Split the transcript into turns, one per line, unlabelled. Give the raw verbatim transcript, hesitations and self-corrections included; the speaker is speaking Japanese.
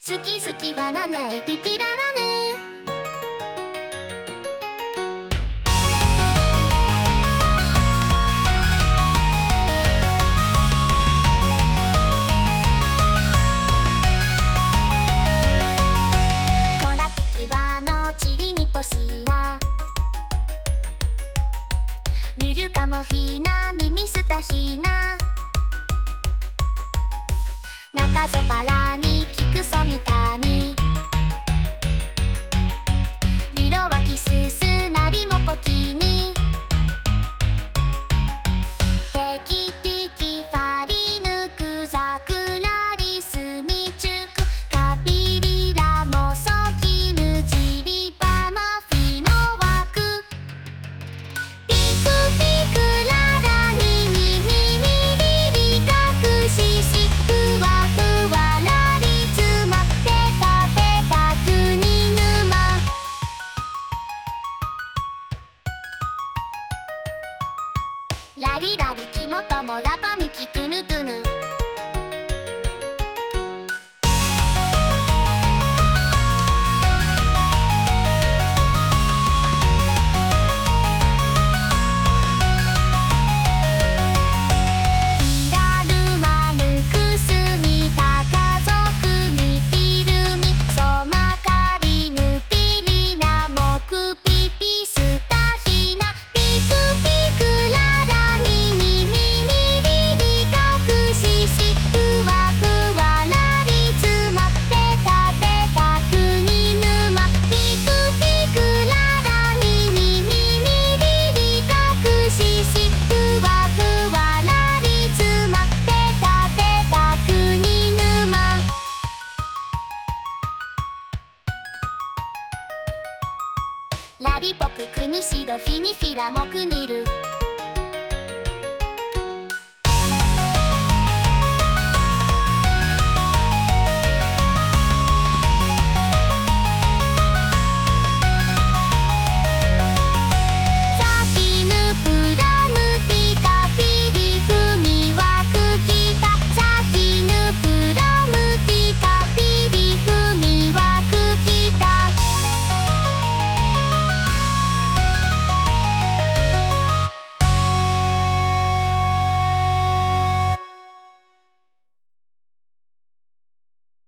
好き好きバナナエピピララね。コラキバのチリミポシナミルカモフィーナミミスタヒーナ中そばらにキクソミタにリロワキススナリモポキにテキテキファリヌクザクラリスミチュクカピリラモソキヌジリパマフィノワクピクピクララニミミミリリカクシシふわふわラリツマペタペタクニヌマラリラリキモトモラパミキトゥヌトゥヌイラルマヌクスミタカゾクミピルミソマカリヌピリナモクピピスタヒナピクピクララニミミミリリカクシシふわふわラリツマペタペタクニヌマピクピクララニミミミリリカクシシふわふわラリツマペタペタクニヌマラリポククニシドフィニフィラモクニル